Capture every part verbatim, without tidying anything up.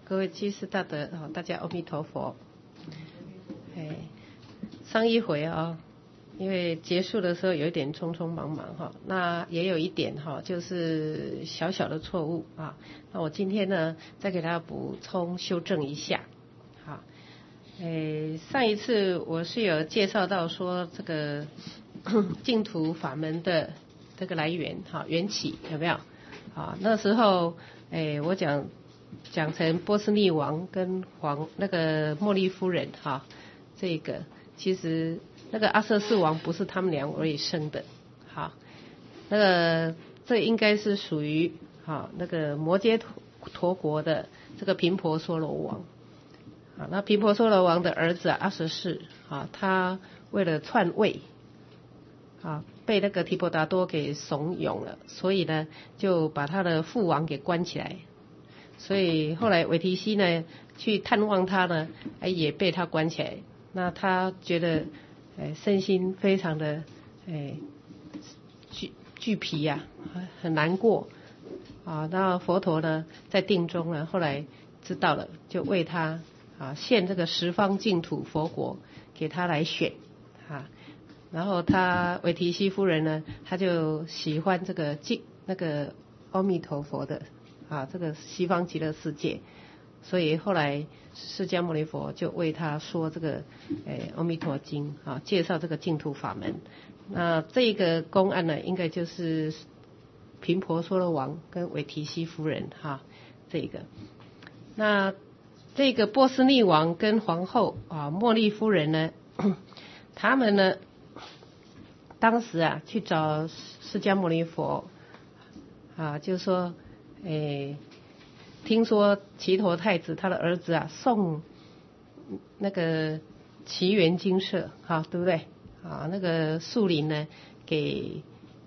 各位居士大德，大家阿弥陀佛。哎，上一回啊，因为结束的时候有一点匆匆忙忙哈，那也有一点哈，就是小小的错误啊。那我今天呢，再给大家补充修正一下。好，哎，上一次我是有介绍到说这个净土法门的这个来源哈，缘起有没有？啊，那时候哎，我讲。讲成波斯匿王跟皇那个茉莉夫人哈，这个其实那个阿阇世王不是他们两位生的，好，那个这应该是属于好那个摩揭陀国的这个频婆娑罗王，啊，那频婆娑罗王的儿子啊阿阇世啊，他为了篡位啊，被那个提婆达多给怂恿了，所以呢就把他的父王给关起来。所以后来韦提希呢去探望他呢，哎也被他关起来。那他觉得，哎身心非常的哎惧惧疲呀、啊，很难过啊。那佛陀呢在定中呢，后来知道了，就为他啊现这个十方净土佛国给他来选啊。然后他韦提希夫人呢，他就喜欢这个净那个阿弥陀佛的。啊，这个西方极乐世界，所以后来释迦牟尼佛就为他说这个诶《阿弥陀经》啊，介绍这个净土法门。那这个公案呢，应该就是频婆娑罗王跟韦提希夫人哈、啊，这个。那这个波斯匿王跟皇后啊茉莉夫人呢，他们呢当时啊去找释迦牟尼佛啊，就说。诶，听说祇陀太子他的儿子啊送那个祇园精舍，哈，对不对？啊，那个树林呢给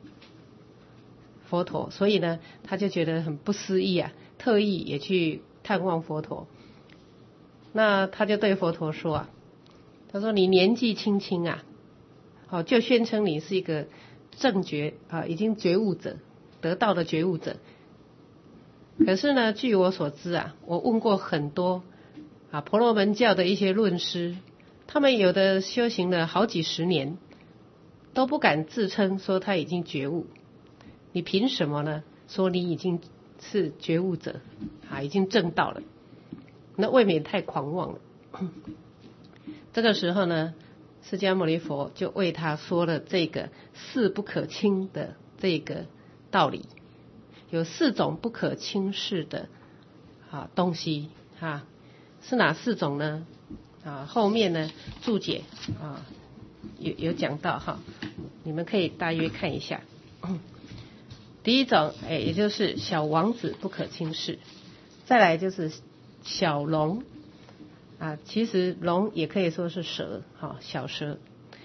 佛陀，所以呢他就觉得很不思议啊，特意也去探望佛陀。那他就对佛陀说啊，他说你年纪轻轻啊，好就宣称你是一个正觉啊，已经觉悟者，得道的觉悟者。可是呢，据我所知啊，我问过很多啊婆罗门教的一些论师，他们有的修行了好几十年，都不敢自称说他已经觉悟。你凭什么呢？说你已经是觉悟者啊，已经证道了？那未免太狂妄了。这个时候呢，释迦牟尼佛就为他说了这个事不可轻的这个道理。有四种不可轻视的啊东西哈，是哪四种呢？啊，后面呢注解啊有有讲到哈，你们可以大约看一下。第一种，哎，也就是小王子不可轻视，再来就是小龙啊，其实龙也可以说是蛇，哈，小蛇。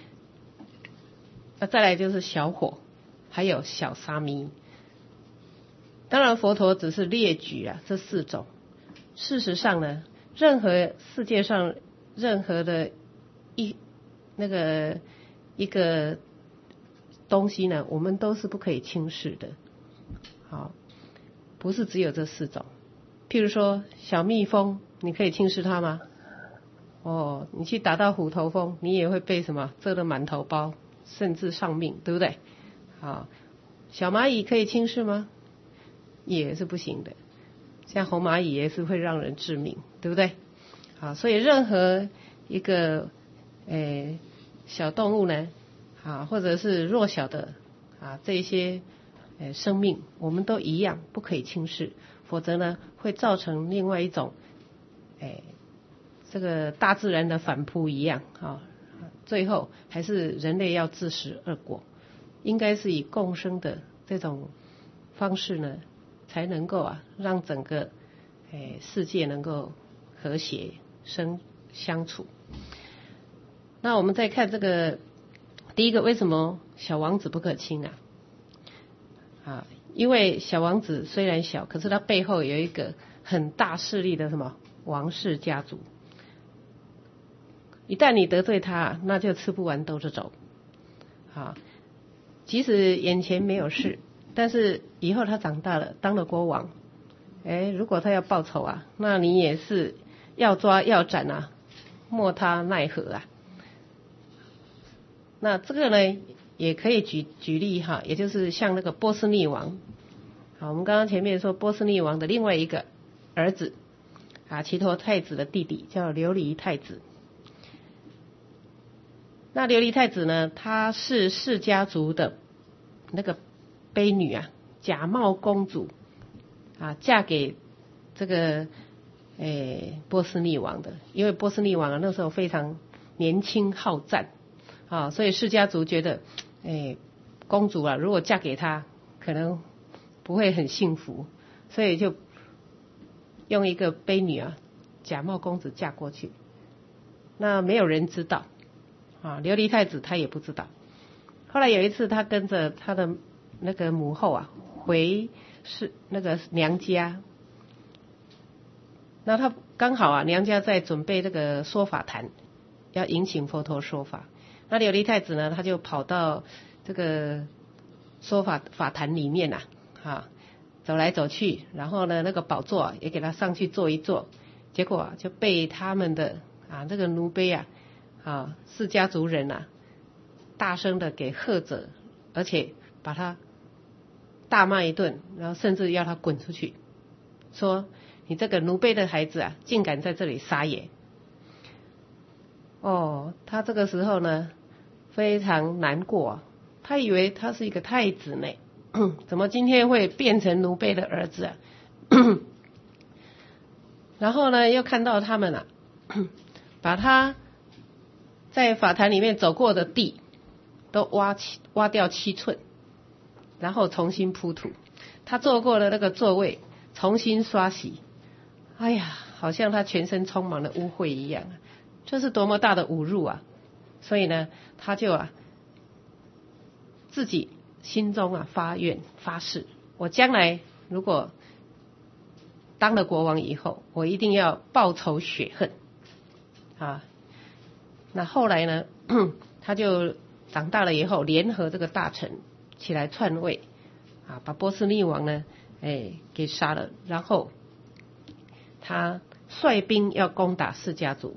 那再来就是小火，还有小沙弥。当然佛陀只是列举啊这四种，事实上呢，任何世界上任何的一那个一个东西呢，我们都是不可以轻视的。好，不是只有这四种。譬如说小蜜蜂，你可以轻视它吗？哦，你去打到虎头蜂，你也会被什么蛰得满头包，甚至丧命，对不对？好，小蚂蚁可以轻视吗？也是不行的，像红蚂蚁也是会让人致命，对不对？好，所以任何一个诶小动物呢，啊，或者是弱小的啊这些诶生命，我们都一样不可以轻视，否则呢会造成另外一种诶这个大自然的反扑一样啊，最后还是人类要自食恶果，应该是以共生的这种方式呢。才能够啊，让整个诶世界能够和谐生相处。那我们再看这个第一个，为什么小王子不可轻啊？啊，因为小王子虽然小，可是他背后有一个很大势力的什么王室家族。一旦你得罪他，那就吃不完兜着走。啊，即使眼前没有事。但是以后他长大了，当了国王， 哎，如果他要报仇啊，那你也是要抓要斩啊，莫他奈何啊。那这个呢，也可以举举例哈，也就是像那个波斯匿王。好，我们刚刚前面说波斯匿王的另外一个儿子啊，齐陀太子的弟弟叫琉璃太子。那琉璃太子呢，他是释家族的那个卑女啊，假冒公主啊，嫁给这个诶波斯匿王的。因为波斯匿王啊那时候非常年轻好战啊，所以释家族觉得诶公主啊如果嫁给他可能不会很幸福，所以就用一个卑女啊假冒公主嫁过去。那没有人知道啊，琉璃太子他也不知道。后来有一次他跟着他的那个母后啊回是那个娘家，那他刚好啊娘家在准备那个说法坛，要迎请佛陀说法。那琉璃太子呢，他就跑到这个说法法坛里面啊，啊走来走去，然后呢那个宝座、啊、也给他上去坐一坐，结果啊就被他们的啊这个奴婢啊啊释家族人啊大声的给喝责，而且把他大骂一顿，然后甚至要他滚出去，说你这个奴婢的孩子啊竟敢在这里撒野。哦，他这个时候呢非常难过、啊，他以为他是一个太子呢，怎么今天会变成奴婢的儿子啊？然后呢又看到他们啊把他在法坛里面走过的地都挖挖掉七寸，然后重新铺土，他坐过的那个座位重新刷洗。哎呀，好像他全身充满了污秽一样，这是多么大的侮辱啊！所以呢他就啊自己心中啊发愿发誓，我将来如果当了国王以后，我一定要报仇雪恨啊。那后来呢他就长大了以后，联合这个大臣起来篡位啊，把波斯匿王呢哎给杀了，然后他率兵要攻打释家族。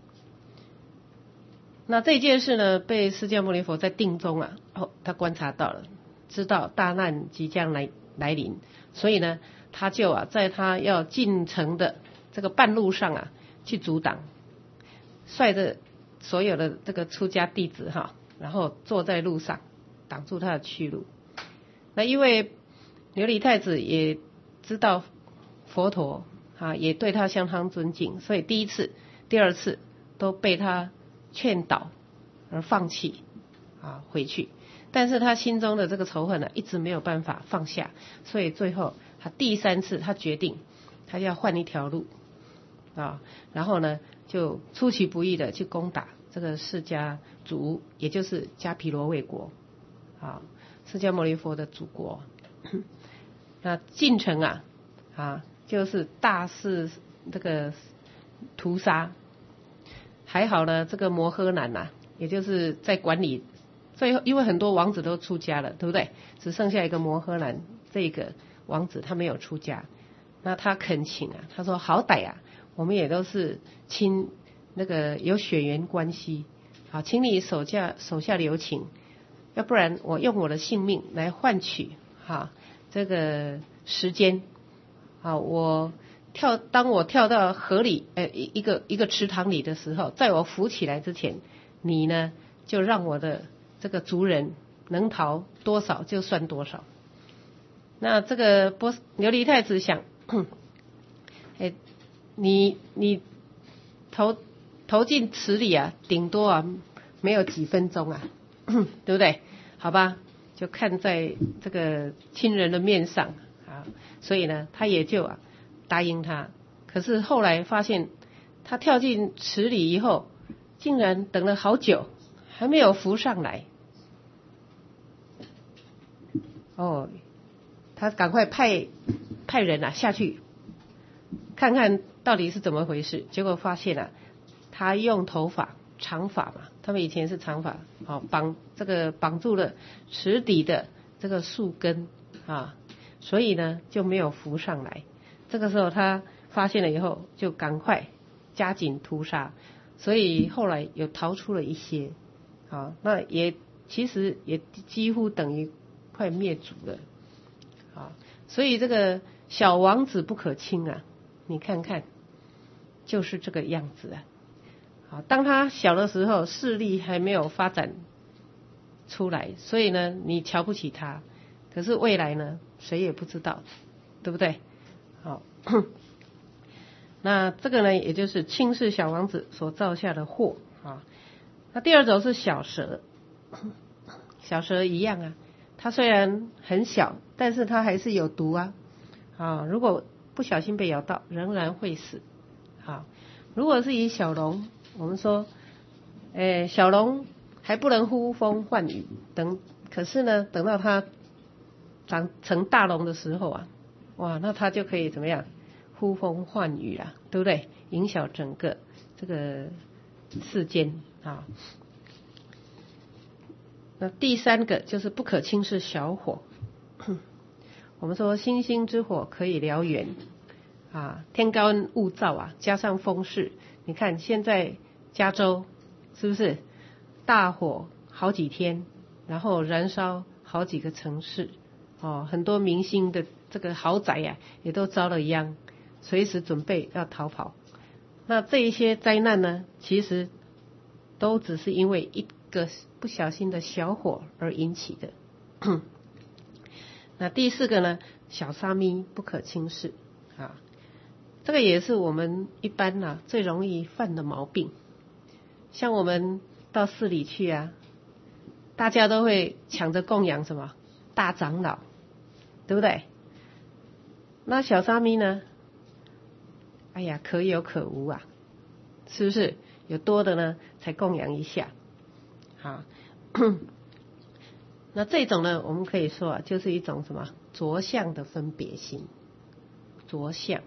那这件事呢被释迦牟尼佛在定中啊，哦，他观察到了，知道大难即将来来临，所以呢他就啊在他要进城的这个半路上啊去阻挡，率着所有的这个出家弟子哈，然后坐在路上挡住他的去路。那因为琉璃太子也知道佛陀啊，也对他相当尊敬，所以第一次第二次都被他劝导而放弃啊回去。但是他心中的这个仇恨呢一直没有办法放下，所以最后他第三次他决定他要换一条路啊，然后呢就出其不意的去攻打这个释迦族，也就是迦毗罗卫国啊，释迦牟尼佛的祖国。那进城啊啊就是大肆这个屠杀。还好呢这个摩诃男啊，也就是在管理，最后因为很多王子都出家了，对不对？只剩下一个摩诃男这个王子他没有出家，那他恳请啊，他说好歹啊我们也都是亲那个有血缘关系，好，请你手下手下留情，要不然我用我的性命来换取哈这个时间，好，我跳当我跳到河里呃一个一个池塘里的时候，在我浮起来之前，你呢就让我的这个族人能逃多少就算多少。那这个波琉璃太子想，哎，你你投投进池里啊，顶多啊没有几分钟啊，对不对？好吧，就看在这个亲人的面上啊，所以呢，他也就啊答应他。可是后来发现，他跳进池里以后，竟然等了好久，还没有浮上来。哦，他赶快派派人啊下去看看到底是怎么回事。结果发现啊，他用头发长发嘛，他们以前是长发，哦，绑这个绑住了池底的这个树根啊，所以呢就没有浮上来。 这个时候他发现了以后，就赶快加紧屠杀，所以后来有逃出了一些，好，那也其实也几乎等于快灭族了，好，所以这个小王子不可轻啊，你看看，就是这个样子啊。好，当他小的时候，势力还没有发展出来，所以呢，你瞧不起他。可是未来呢，谁也不知道，对不对？好，那这个呢，也就是轻视小王子所造下的祸啊。那第二种是小蛇，小蛇一样啊，它虽然很小，但是它还是有毒啊。啊，如果不小心被咬到，仍然会死。好，如果是以小龙，我们说，诶，小龙还不能呼风唤雨，等，可是呢，等到它长成大龙的时候啊，哇，那它就可以怎么样？呼风唤雨啊，对不对？影响整个这个世间啊。那第三个就是不可轻视小火。我们说星星之火可以燎原啊，天高温物燥啊，加上风势，你看现在加州是不是大火好几天，然后燃烧好几个城市哦，很多明星的这个豪宅呀、啊，也都遭了殃，随时准备要逃跑。那这一些灾难呢，其实都只是因为一个不小心的小火而引起的。那第四个呢，小沙弥不可轻视啊，这个也是我们一般啊最容易犯的毛病。像我们到寺里去啊，大家都会抢着供养什么大长老，对不对？那小沙弥呢？哎呀，可有可无啊，是不是？有多的呢，才供养一下。好，那这种呢，我们可以说啊，就是一种什么着相的分别心。着相，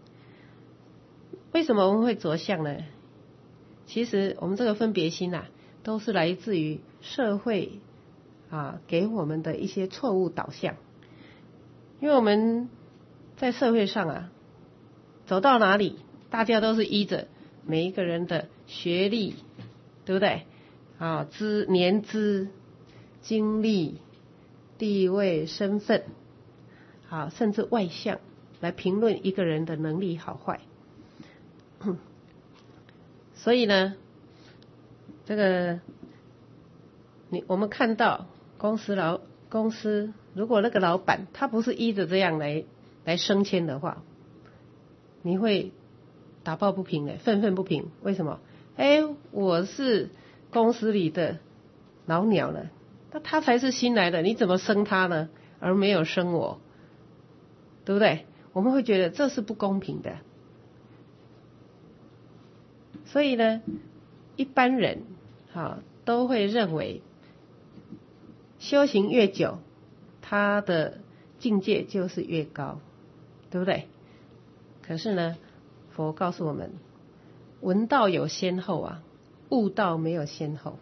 为什么我们会着相呢？其实我们这个分别心啊，都是来自于社会啊给我们的一些错误导向。因为我们在社会上啊，走到哪里，大家都是依着每一个人的学历，对不对？啊，资年资、经历、地位、身份，啊，甚至外相来评论一个人的能力好坏。所以呢，这个你我们看到公司老公司，如果那个老板他不是依着这样来来升迁的话，你会打抱不平的，愤愤不平。为什么？哎，我是公司里的老鸟了，那他才是新来的，你怎么升他呢？而没有升我，对不对？我们会觉得这是不公平的。所以呢，一般人啊都会认为，修行越久，他的境界就是越高，对不对？可是呢，佛告诉我们，闻道有先后啊，悟道没有先后。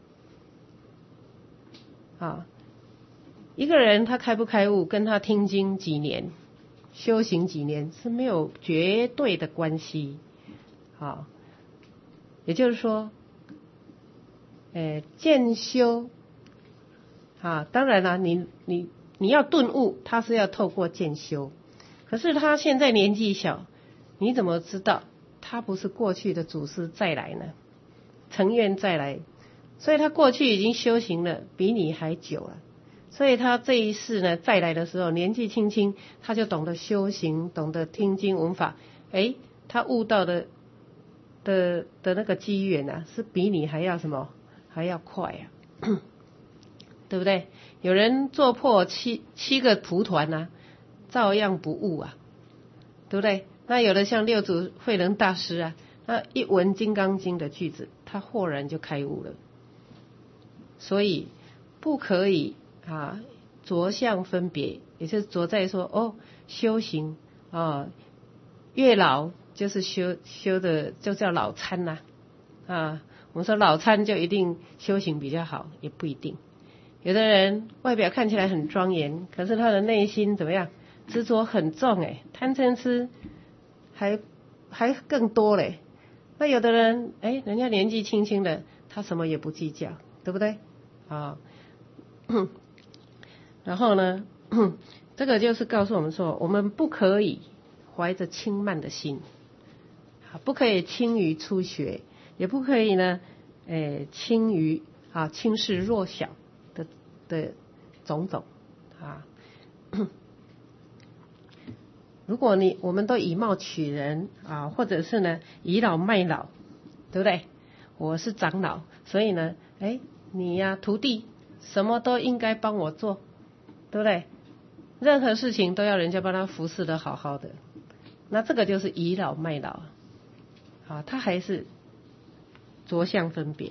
啊，一个人他开不开悟，跟他听经几年、修行几年是没有绝对的关系。啊，也就是说，呃，渐修啊，当然了，你你你要顿悟，他是要透过渐修。可是他现在年纪小，你怎么知道他不是过去的祖师再来呢？成愿再来，所以他过去已经修行了，比你还久了。所以他这一世呢，再来的时候，年纪轻轻，他就懂得修行，懂得听经闻法。诶，他悟到的的的那个机缘啊，是比你还要什么？还要快啊，对不对？有人做破七七个蒲团啊，照样不悟啊，对不对？那有的像六祖慧能大师啊，他一闻《金刚经》的句子，他豁然就开悟了。所以不可以啊着相分别，也就是着在说哦，修行啊，越老就是修修的就叫老参呐 啊, 啊。我们说老参就一定修行比较好，也不一定。有的人外表看起来很庄严，可是他的内心怎么样？ 执着很重哎，贪嗔痴还还更多嘞。那有的人哎，人家年纪轻轻的，他什么也不计较，对不对？啊，然后呢，这个就是告诉我们说，我们不可以怀着轻慢的心，不可以轻于初学，也不可以呢，诶，轻于啊轻视弱小的的种种啊。如果你我们都以貌取人啊，或者是呢倚老卖老，对不对？我是长老，所以呢，哎，你呀、啊、徒弟什么都应该帮我做，对不对？任何事情都要人家帮他服侍的好好的，那这个就是倚老卖老啊，他还是着相分别。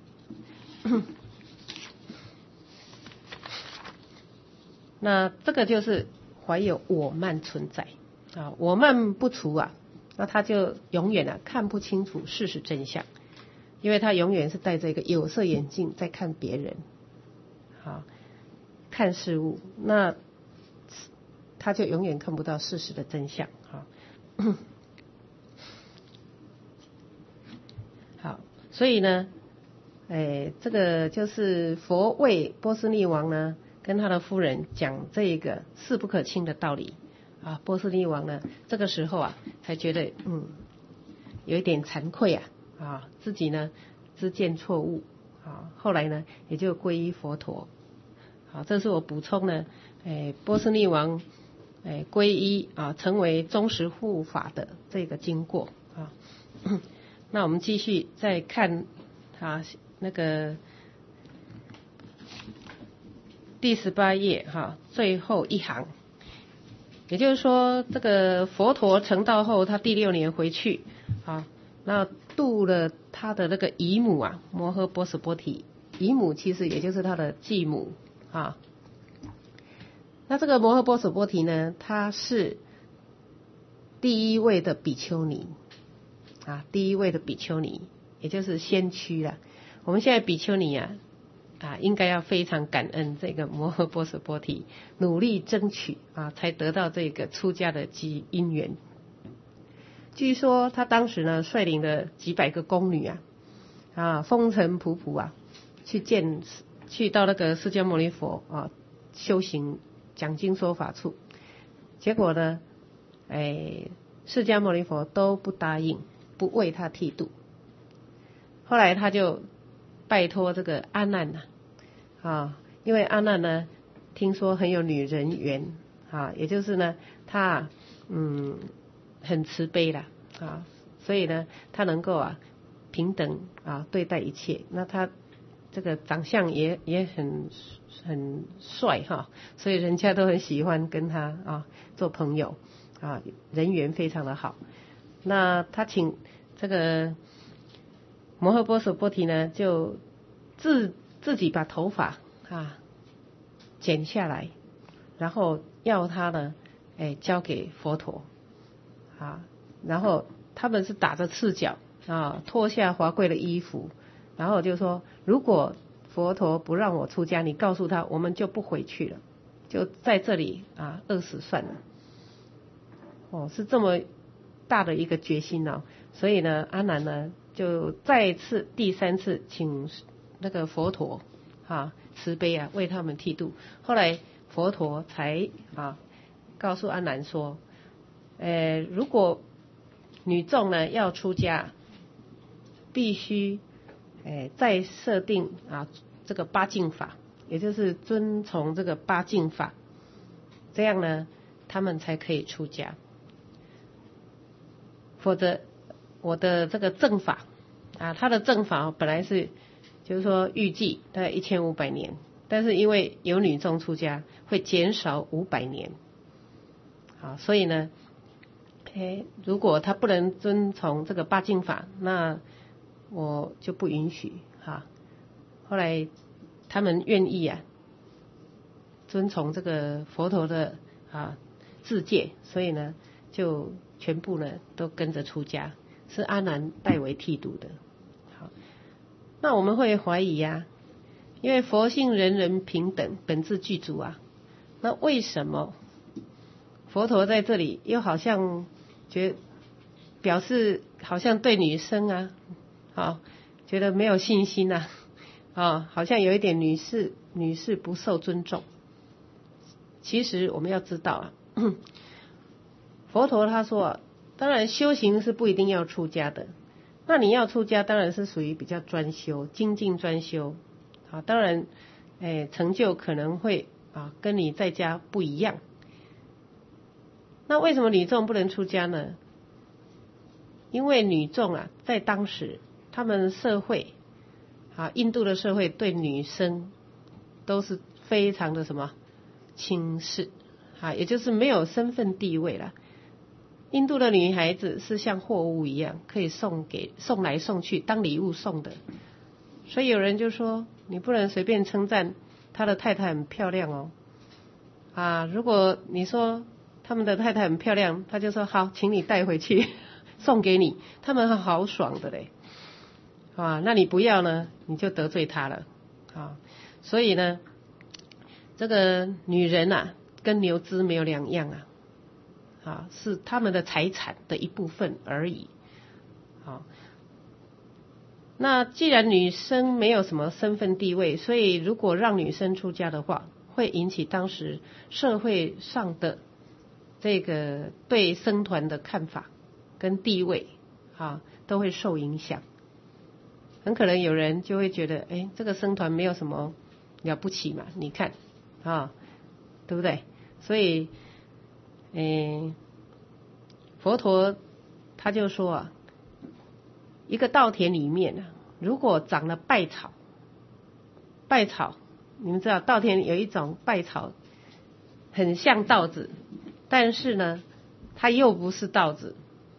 那这个就是怀有我慢存在啊，我慢不除啊，那他就永远啊看不清楚事实真相，因为他永远是戴着一个有色眼镜在看别人，啊，看事物，那他就永远看不到事实的真相啊。好，所以呢，哎，这个就是佛为波斯匿王呢，跟他的夫人讲这个事不可轻的道理啊。波斯匿王呢，这个时候啊，才觉得嗯，有一点惭愧啊，啊，自己呢知见错误啊，后来呢也就皈依佛陀。好，这是我补充呢，哎，波斯匿王哎皈依啊，成为忠实护法的这个经过啊。那我们继续再看啊，那个第十八页哈，最后一行，也就是说，这个佛陀成道后，他第六年回去啊，那度了他的那个姨母啊，摩诃波斯波提，姨母其实也就是他的继母啊。那这个摩诃波斯波提呢，她是第一位的比丘尼。啊，第一位的比丘尼，也就是先驱了。我们现在比丘尼啊，啊，应该要非常感恩这个摩诃波斯波提，努力争取啊，才得到这个出家的机因缘。据说他当时呢，率领了几百个宫女啊，啊，风尘仆仆啊，去见，去到那个释迦牟尼佛啊，修行讲经说法处。结果呢，哎，释迦牟尼佛都不答应。不为他剃度，后来他就拜托这个阿难呐，啊，因为阿难呢，听说很有女人缘啊，也就是呢，他嗯很慈悲啦啊，所以呢，他能够啊平等啊对待一切，那他这个长相也也很很帅哈，所以人家都很喜欢跟他啊做朋友啊，人缘非常的好。那他请这个摩诃波斯波提呢，就自自己把头发啊剪下来，然后要他呢，哎交给佛陀啊，然后他们是打着赤脚啊，脱下华贵的衣服，然后就说，如果佛陀不让我出家，你告诉他，我们就不回去了，就在这里啊饿死算了。哦，是这么大的一个决心哦，所以呢，阿难呢就再次第三次请那个佛陀啊慈悲啊为他们剃度。后来佛陀才啊告诉阿难说，呃，如果女众呢要出家，必须呃再设定啊这个八敬法，也就是遵从这个八敬法，这样呢他们才可以出家。否则我的这个正法啊，他的正法本来是就是说预计大概一千五百年，但是因为有女众出家，会减少五百年，啊，所以呢，哎，如果他不能遵从这个八敬法，那我就不允许哈。后来他们愿意啊，遵从这个佛陀的啊制戒，所以呢，就全部呢都跟着出家，是阿难代为剃度的。好，那我们会怀疑啊，因为佛性人人平等，本自具足啊，那为什么佛陀在这里又好像觉表示好像对女生啊，啊，觉得没有信心呐，啊，好像有一点女士女士不受尊重。其实我们要知道啊，佛陀他说，当然修行是不一定要出家的，那你要出家当然是属于比较专修、精进专修，啊，当然，哎，成就可能会啊跟你在家不一样。那为什么女众不能出家呢？因为女众啊，在当时他们社会啊，印度的社会对女生都是非常的什么轻视啊，也就是没有身份地位啦。印度的女孩子是像货物一样，可以送给送来送去当礼物送的。所以有人就说，你不能随便称赞他的太太很漂亮哦。啊，如果你说他们的太太很漂亮，他就说好，请你带回去送给你，他们好爽的嘞。啊，那你不要呢，你就得罪他了。啊，所以呢，这个女人啊，跟牛只没有两样啊。啊，是他们的财产的一部分而已。啊，那既然女生没有什么身份地位，所以如果让女生出家的话，会引起当时社会上的这个对僧团的看法跟地位啊，都会受影响。很可能有人就会觉得，哎，这个僧团没有什么了不起嘛，你看啊，对不对？所以，哎，佛陀他就说啊，一个稻田里面啊，如果长了稗草，稗草，你们知道稻田有一种稗草，很像稻子，但是呢，它又不是稻子。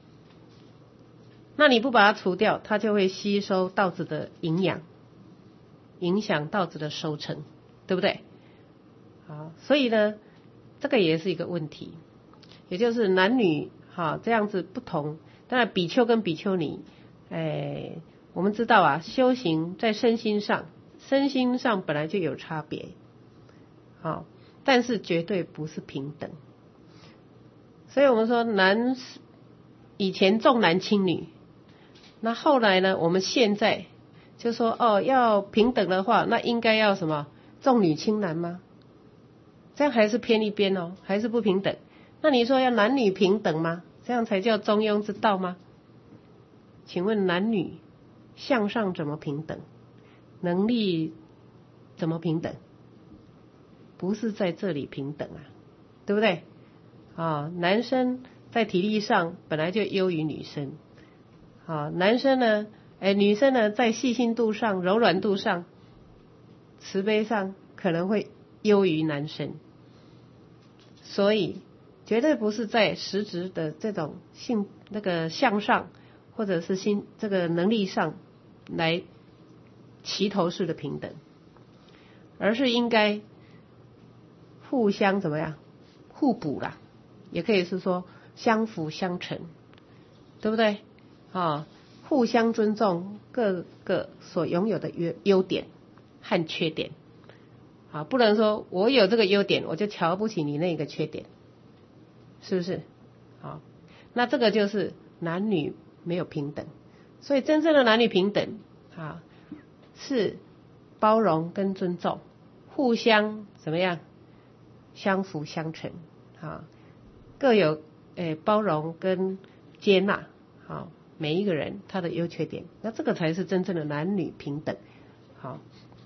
那你不把它除掉，它就会吸收稻子的营养，影响稻子的收成，对不对？好，所以呢，这个也是一个问题，也就是男女哈这样子不同。当然，比丘跟比丘尼，哎，我们知道啊，修行在身心上，身心上本来就有差别，好，但是绝对不是平等。所以我们说男以前重男轻女。那后来呢？我们现在就说哦，要平等的话，那应该要什么重女轻男吗？这样还是偏一边哦，还是不平等。那你说要男女平等吗？这样才叫中庸之道吗？请问男女向上怎么平等？能力怎么平等？不是在这里平等啊，对不对？啊，男生在体力上本来就优于女生。啊，男生呢，哎，女生呢，在细心度上、柔软度上、慈悲上，可能会优于男生，所以绝对不是在实质的这种性那个向上，或者是心这个能力上来齐头式的平等，而是应该互相怎么样互补啦，也可以是说相辅相成，对不对？啊，互相尊重各个所拥有的优优点和缺点，啊，不能说我有这个优点，我就瞧不起你那个缺点，是不是？好，那这个就是男女没有平等，所以真正的男女平等啊，是包容跟尊重，互相怎么样，相辅相成，啊，各有诶包容跟接纳，好。每一个人他的优缺点，那这个才是真正的男女平等。好，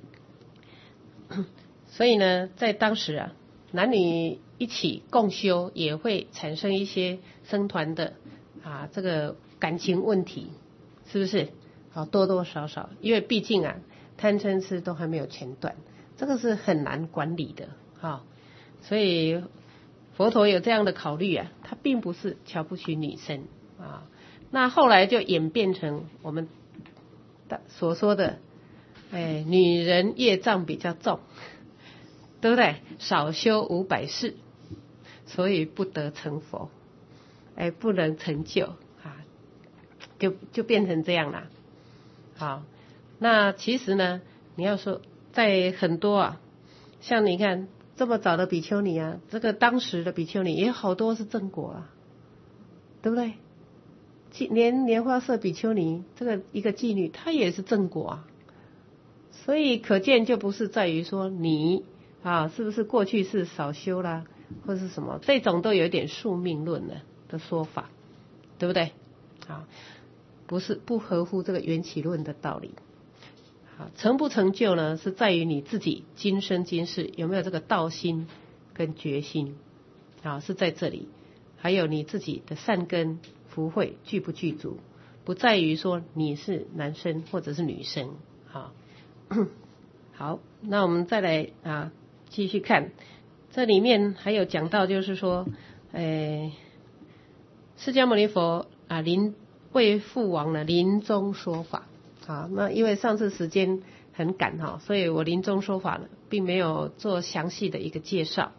所以呢，在当时啊，男女一起共修也会产生一些僧团的啊这个感情问题，是不是？好，多多少少，因为毕竟啊贪嗔痴都还没有全断，这个是很难管理的。好，所以佛陀有这样的考虑啊，他并不是瞧不起女生啊。那后来就演变成我们所说的，哎，女人业障比较重，对不对？少修五百世，所以不得成佛，哎，不能成就啊，就就变成这样了。好，那其实呢，你要说在很多啊，像你看这么早的比丘尼啊，这个当时的比丘尼也有好多是正果啊，对不对？连莲花色比丘尼这个一个妓女，她也是正果啊。所以可见就不是在于说你啊是不是过去是少修啦，或是什么，这种都有一点宿命论的的说法，对不对？啊，不是不合乎这个缘起论的道理。啊，成不成就呢，是在于你自己今生今世有没有这个道心跟决心啊，是在这里。还有你自己的善根福慧具不具足，不在于说你是男生或者是女生啊。好，那我们再来啊继续看，这里面还有讲到就是说，诶，释迦牟尼佛啊临为父王呢临终说法。好，那因为上次时间很赶哈，所以我临终说法呢，并没有做详细的一个介绍。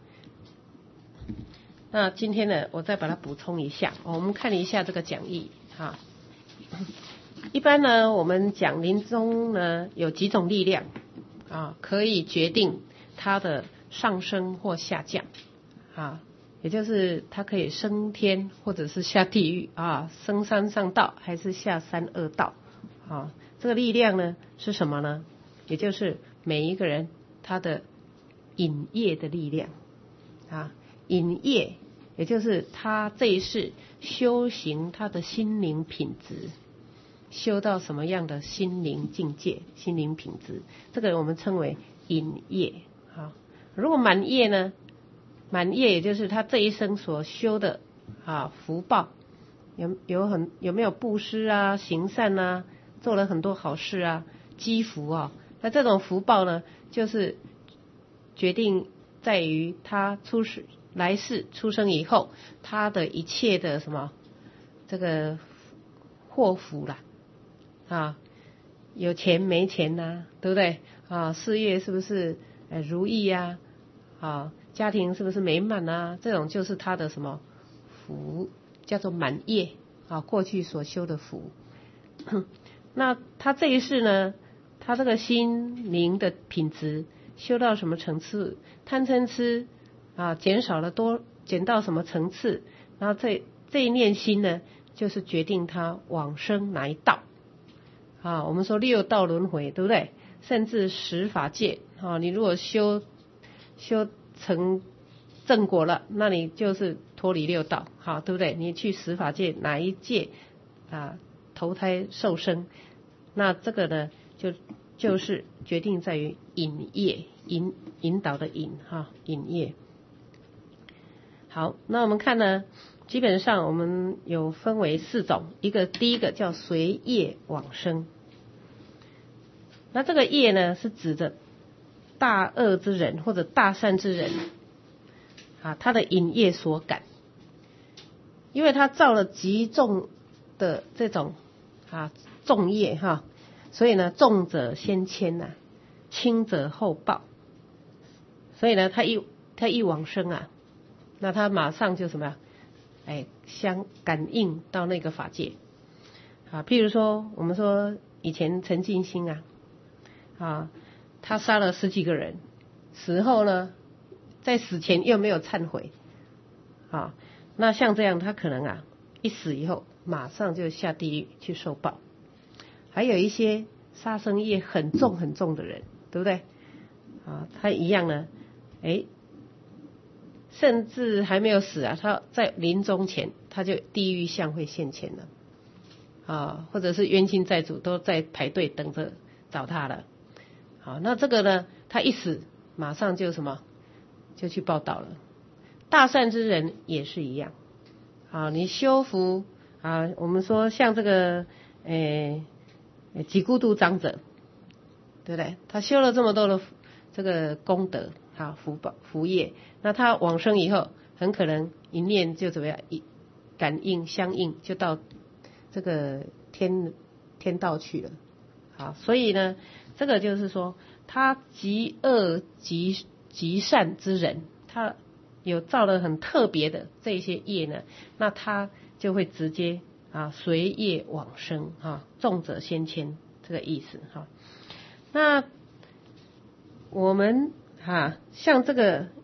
那今天呢，我再把它补充一下。我们看一下这个讲义哈。一般呢，我们讲临终呢，有几种力量啊，可以决定它的上升或下降啊，也就是它可以升天或者是下地狱啊，升三上道还是下三恶道啊。这个力量呢是什么呢？也就是每一个人他的引业的力量啊，引业也就是他这一世修行他的心灵品质，修到什么样的心灵境界、心灵品质，这个我们称为引业啊。如果满业呢，满业也就是他这一生所修的啊福报，有有很有没有布施啊、行善啊，做了很多好事啊，积福啊，那这种福报呢，就是决定在于他出世来世出生以后，他的一切的什么这个祸福啦啊，有钱没钱呐、啊，对不对啊？事业是不是呃如意呀、啊？啊，家庭是不是美满啊？这种就是他的什么福，叫做满业啊，过去所修的福。那他这一世呢，他这个心灵的品质修到什么层次，贪嗔痴啊减少了多，减到什么层次，然后这这一念心呢，就是决定他往生哪一道啊。我们说六道轮回，对不对？甚至十法界啊，你如果修修成正果了，那你就是脱离六道，好，对不对？你去十法界哪一界啊投胎受生，那这个呢就就是决定在于引业，引引导的引哈，引业。好，那我们看呢，基本上我们有分为四种，一个第一个叫随业往生，那这个业呢是指的大恶之人或者大善之人啊，他的引业所感，因为他造了极重的这种啊重业哈，所以呢重者先迁呐、啊，轻者后报，所以呢他一他一往生啊，那他马上就什么呀？哎，相感应到那个法界啊。譬如说，我们说以前陈进兴啊，啊，他杀了十几个人，死后呢，在死前又没有忏悔啊，那像这样，他可能啊，一死以后马上就下地狱去受报。还有一些杀生业很重很重的人，对不对？啊，他一样呢，哎。甚至还没有死啊，他在临终前他就地狱相会现前了啊，或者是冤亲债主都在排队等着找他了。好，那这个呢，他一死马上就什么就去报道了。大善之人也是一样啊，你修福啊，我们说像这个诶几孤独长者，对不对？他修了这么多的这个功德。啊，福报福业，那他往生以后，很可能一念就怎么样，一感应相应，就到这个天天道去了。好，所以呢，这个就是说，他极恶极极善之人，他有造了很特别的这些业呢，那他就会直接啊随业往生啊，重者先迁这个意思哈。那我们哈、啊，像这个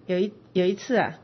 有一有一次啊，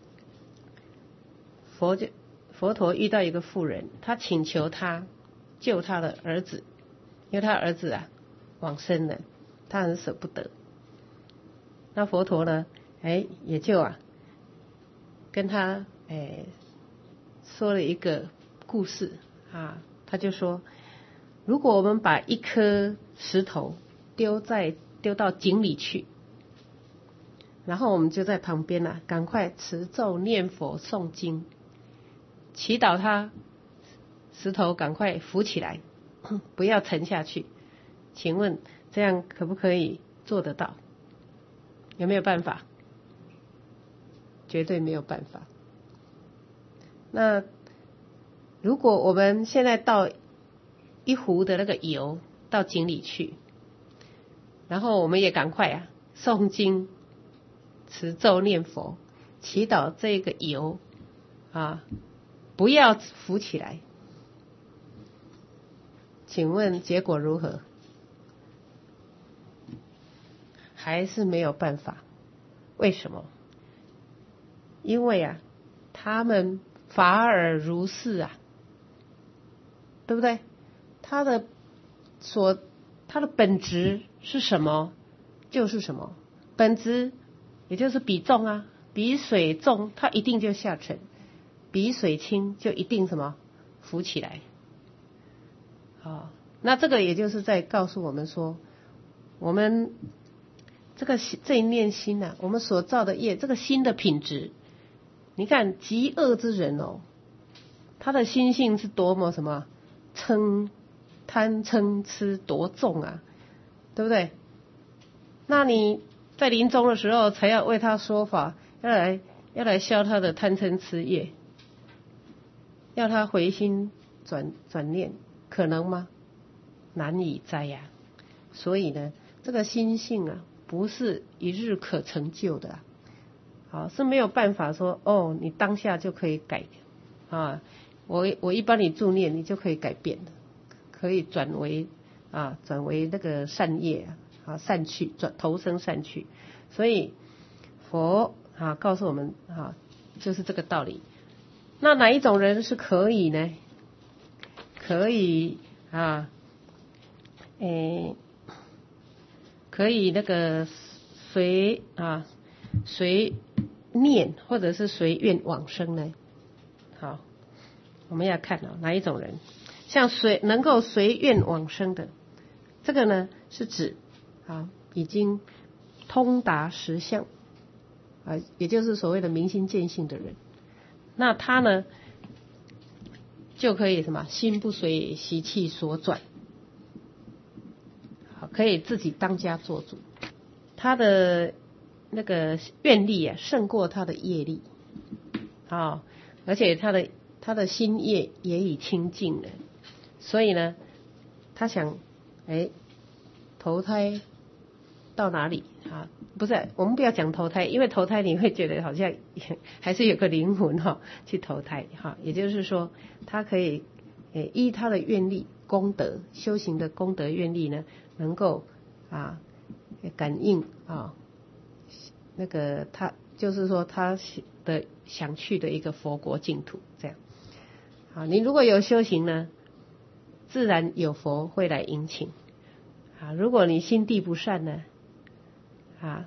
佛就佛陀遇到一个妇人，他请求他救他的儿子，因为他儿子啊往生了，他很舍不得。那佛陀呢，哎，也就啊跟他哎说了一个故事啊，他就说，如果我们把一颗石头丢在丢到井里去，然后我们就在旁边啊，赶快持咒念佛诵经，祈祷他石头赶快浮起来，不要沉下去。请问这样可不可以做得到？有没有办法？绝对没有办法。那如果我们现在倒一壶的那个油到井里去，然后我们也赶快啊诵经持咒念佛，祈祷这个油啊不要浮起来，请问结果如何？还是没有办法。为什么？因为啊他们法尔如是啊，对不对？他的所他的本质是什么就是什么，本质也就是比重啊，比水重它一定就下沉，比水轻就一定什么浮起来。好，那这个也就是在告诉我们说，我们这个这一念心啊，我们所造的业，这个心的品质，你看极恶之人哦，他的心性是多么什么嗔贪嗔痴多重啊，对不对？那你在临终的时候才要为他说法，要来要来消他的贪嗔痴业，要他回心转转念，可能吗？难以哉呀！所以呢，这个心性啊，不是一日可成就的啊，好是没有办法说哦，你当下就可以改啊，我我一帮你助念，你就可以改变的，可以转为啊转为那个善业啊，善趣转投生善趣。所以佛啊告诉我们啊，就是这个道理。那哪一种人是可以呢？可以啊，诶，可以那个随啊随念或者是随愿往生呢？好，我们要看啊，哪一种人像随能够随愿往生的，这个呢是指啊已经通达实相啊，也就是所谓的明心见性的人。那他呢就可以什么心不随习气所转，好，可以自己当家做主。他的那个愿力啊胜过他的业力，啊，而且他的他的心业也已清净了，所以呢，他想哎投胎到哪里啊？不是，我们不要讲投胎，因为投胎你会觉得好像还是有个灵魂哈、哦、去投胎哈，也就是说，他可以诶依他的愿力、功德、修行的功德愿力呢，能够啊感应啊那个他就是说他的想去的一个佛国净土这样。啊，你如果有修行呢，自然有佛会来迎请。啊，如果你心地不善呢？啊，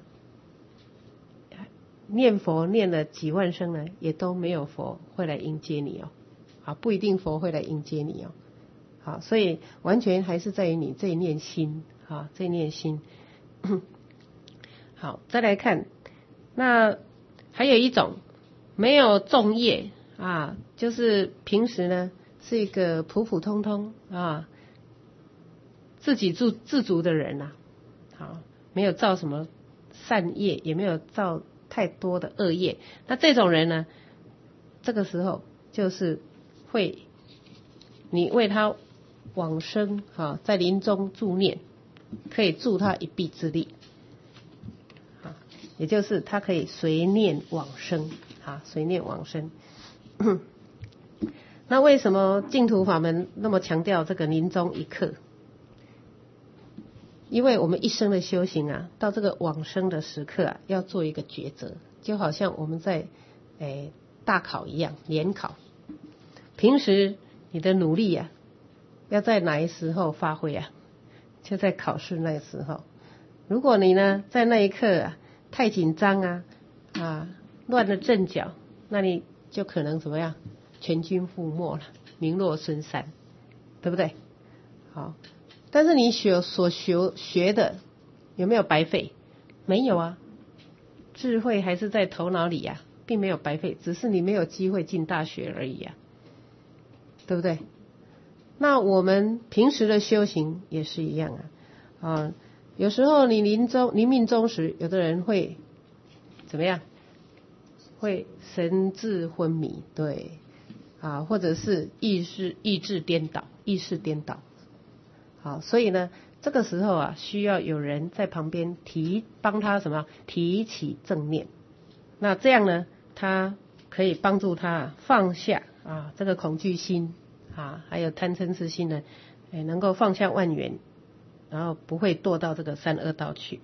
念佛念了几万声呢，也都没有佛会来迎接你哦。啊，不一定佛会来迎接你哦。好，所以完全还是在于你这一念心啊，这一念心。好，再来看，那还有一种没有重业啊，就是平时呢是一个普普通通啊，自给自自足的人呐、啊，好，没有造什么善业，也没有造太多的恶业。那这种人呢，这个时候就是会，你为他往生啊，在临终助念，可以助他一臂之力，啊，也就是他可以随念往生啊，随念往生。那为什么净土法门那么强调这个临终一刻？ 因为我们一生的修行啊，到这个往生的时刻啊，要做一个抉择，就好像我们在诶大考一样，联考。平时你的努力啊，要在哪一时候发挥啊？就在考试那时候。如果你呢在那一刻啊太紧张啊啊乱了阵脚，那你就可能怎么样？全军覆没了，名落孙山，对不对？好，但是你学所学学的有没有白费？没有啊，智慧还是在头脑里啊，并没有白费，只是你没有机会进大学而已啊，对不对？那我们平时的修行也是一样啊，啊，有时候你临终临命终时，有的人会怎么样？会神志昏迷，对，啊，或者是意识意志颠倒，意识颠倒，好，所以呢，这个时候啊，需要有人在旁边提，帮他什么提起正念，那这样呢，他可以帮助他放下啊这个恐惧心啊，还有贪嗔痴心呢，哎，能够放下万缘，然后不会堕到这个三恶道去。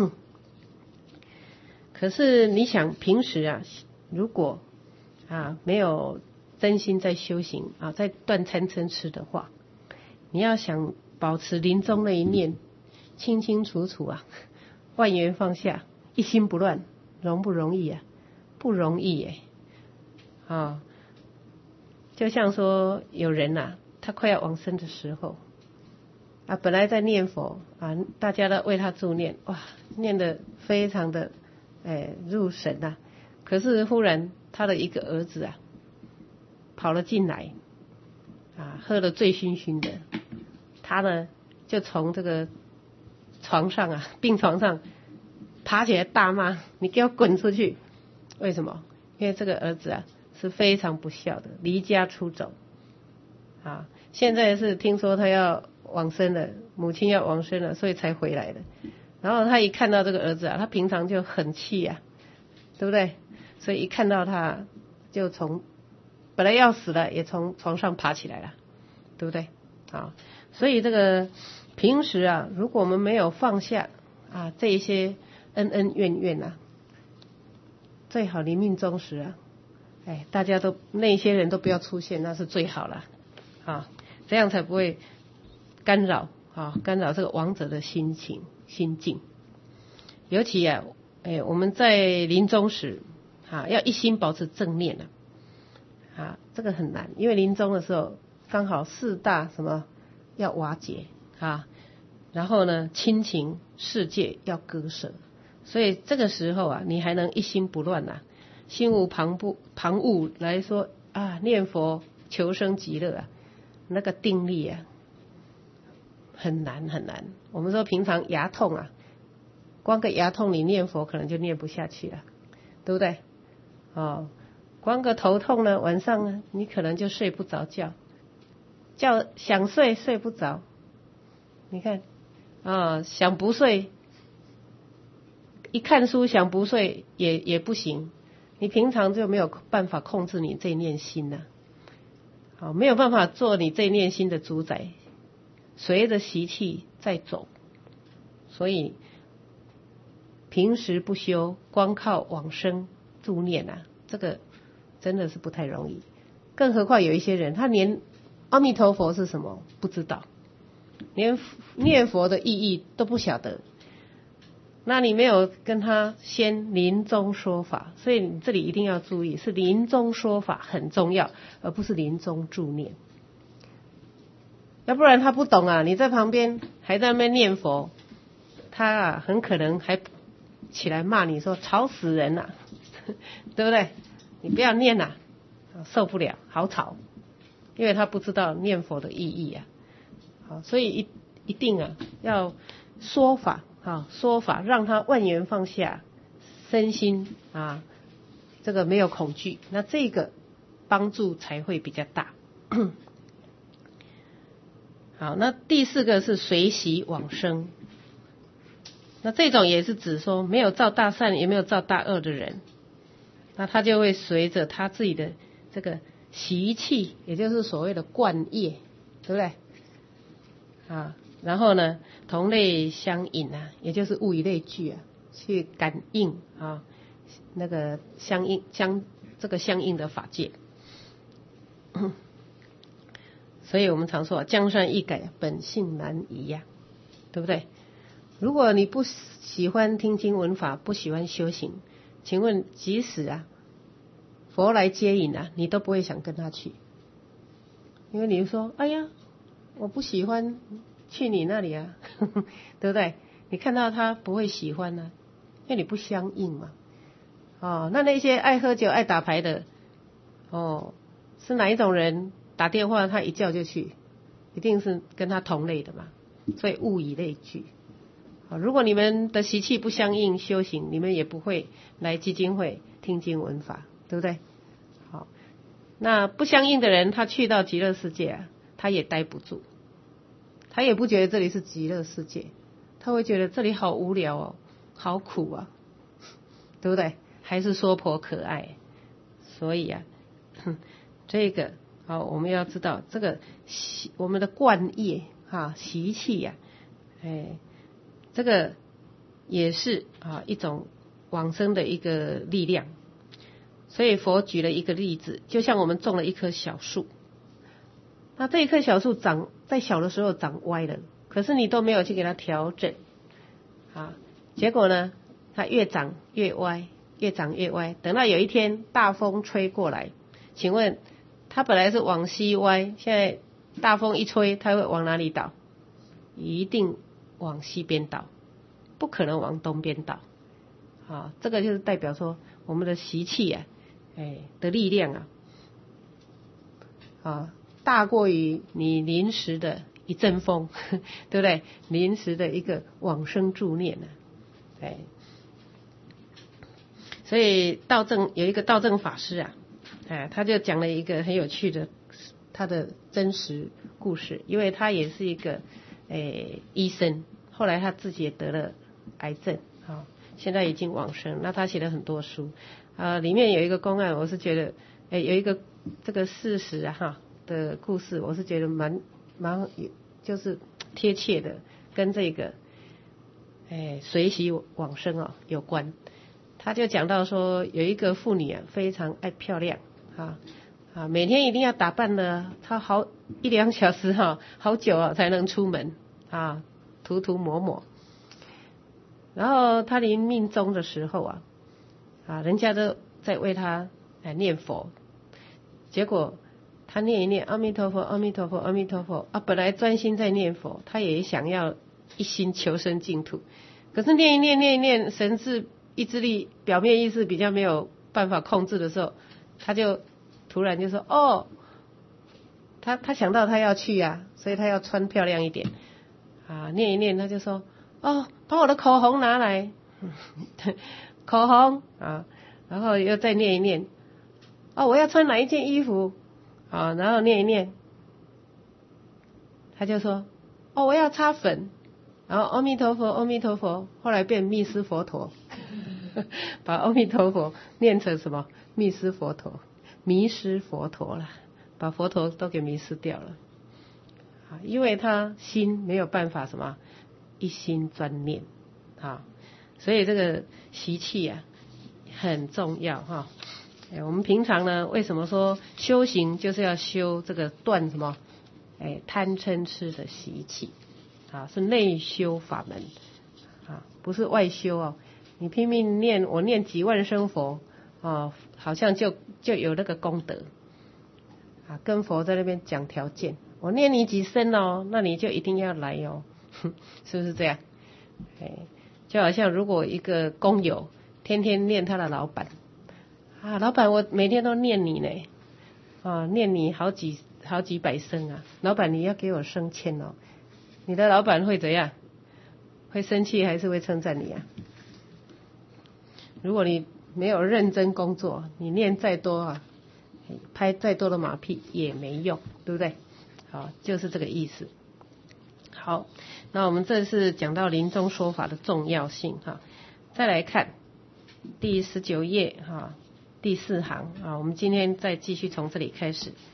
可是你想平时啊，如果啊没有真心在修行啊，在断贪嗔痴的话，你要想保持临终那一念清清楚楚啊，万缘放下，一心不乱，容不容易啊？不容易耶！啊，就像说有人呐、啊，他快要往生的时候啊，本来在念佛啊，大家都为他助念，哇，念得非常的哎入神啊。可是忽然他的一个儿子啊，跑了进来啊，喝得醉醺醺的，他呢就从这个床上啊，病床上爬起来大骂：“你给我滚出去！”为什么？因为这个儿子啊是非常不孝的，离家出走啊。现在是听说他要往生了，母亲要往生了，所以才回来的。然后他一看到这个儿子啊，他平常就很气啊，对不对？所以一看到他，就从本来要死了，也从床上爬起来了，对不对？啊，所以这个平时啊，如果我们没有放下啊这一些恩恩怨怨啊，最好临命终时啊，哎，大家都那些人都不要出现，那是最好了啊，这样才不会干扰啊，干扰这个亡者的心情心境。尤其啊，哎，我们在临终时啊，要一心保持正念啊，啊，这个很难，因为临终的时候刚好四大什么要瓦解啊，然后呢，亲情世界要割舍，所以这个时候啊，你还能一心不乱啊，心无旁骛旁骛来说啊，念佛求生极乐啊，那个定力啊，很难很难。我们说平常牙痛啊，光个牙痛你念佛可能就念不下去了，对不对？哦，光个头痛呢，晚上呢你可能就睡不着觉，觉想睡睡不着，你看啊，想不睡，一看书想不睡也也不行，你平常就没有办法控制你这一念心呐、啊，好，没有办法做你这一念心的主宰，随着习气在走，所以平时不修，光靠往生助念啊，这个真的是不太容易。更何况有一些人，他连阿弥陀佛是什么不知道，连念佛的意义都不晓得。那你没有跟他先临终说法，所以你这里一定要注意，是临终说法很重要，而不是临终助念。要不然他不懂啊，你在旁边还在那边念佛，他啊很可能还起来骂你说吵死人了、啊，对不对？你不要念啦、啊，受不了，好吵，因为他不知道念佛的意义啊。好，所以一一定啊要说法啊，说法让他万缘放下，身心啊这个没有恐惧，那这个帮助才会比较大。好，那第四个是随喜往生。那这种也是指说没有造大善也没有造大恶的人，那他就会随着他自己的这个习气，也就是所谓的惯业，对不对？啊， 然后呢，同类相应啊，也就是物以类聚啊，去感应啊，那个相应相这个相应的法界。所以我们常说江山易改，本性难移呀、啊，对不对？如果你不喜欢听经闻法，不喜欢修行，请问即使啊佛来接引啊，你都不会想跟他去，因为你说哎呀我不喜欢去你那里啊对不对？你看到他不会喜欢呢、啊，因为你不相应嘛。哦，那那些爱喝酒爱打牌的哦，是哪一种人？打电话他一叫就去，一定是跟他同类的嘛，所以物以类聚。好，如果你们的习气不相应，修行你们也不会来基金会听经闻法，对不对？好，那不相应的人，他去到极乐世界啊，他也待不住，他也不觉得这里是极乐世界，他会觉得这里好无聊哦，好苦啊，对不对？还是娑婆可爱，所以啊，这个好，我们要知道这个习我们的惯业哈习气呀、啊，哎，这个也是啊一种往生的一个力量。所以佛举了一个例子，就像我们种了一棵小树，那这一棵小树长在小的时候长歪了，可是你都没有去给它调整啊，结果呢，它越长越歪，越长越歪，等到有一天大风吹过来，请问它本来是往西歪，现在大风一吹，它会往哪里倒？一定往西边倒，不可能往东边倒。啊，这个就是代表说我们的习气啊，哎的力量啊，啊大过于你临时的一阵风，对不对？临时的一个往生助念呢、啊，哎，所以道正有一个道正法师啊。哎，他就讲了一个很有趣的他的真实故事，因为他也是一个诶医生，后来他自己也得了癌症啊，现在已经往生。那他写了很多书啊，里面有一个公案，我是觉得诶有一个这个事实啊哈的故事，我是觉得蛮蛮就是贴切的，跟这个诶随喜往生啊有关。他就讲到说，有一个妇女啊，非常爱漂亮啊啊，每天一定要打扮的，她好一两小时哈、啊，好久啊才能出门啊，涂涂抹抹。然后她临命终的时候啊，啊，人家都在为她来念佛，结果她念一念阿弥陀佛，阿弥陀佛，阿弥陀佛啊，本来专心在念佛，她也想要一心求生净土，可是念一念念一念，神志意志力表面意识比较没有办法控制的时候，他就突然就说哦，他他想到他要去啊，所以他要穿漂亮一点啊，念一念他就说哦，把我的口红拿来口红啊，然后又再念一念哦，我要穿哪一件衣服啊，然后念一念他就说哦，我要擦粉，然后阿弥陀佛阿弥陀佛，后来变密斯佛陀把阿弥陀佛念成什么密斯佛陀，迷失佛陀了，把佛陀都给迷失掉了啊，因为他心没有办法什么一心专念啊，所以这个习气啊很重要哈。我们平常呢，为什么说修行就是要修这个断什么哎贪嗔痴的习气啊，是内修法门啊，不是外修哦。你拼命念，我念几万声佛啊，好像就就有那个功德啊，跟佛在那边讲条件，我念你几声哦，那你就一定要来哦，是不是这样？哎，就好像如果一个工友天天念他的老板啊，老板我每天都念你呢啊，念你好几好几百声啊，老板你要给我升迁哦，你的老板会怎样？会生气还是会称赞你啊？如果你没有认真工作，你念再多啊，拍再多的马屁也没用，对不对？好，就是这个意思。好，那我们这是讲到临终说法的重要性哈。再来看第十九页哈，第四行啊，我们今天再继续从这里开始。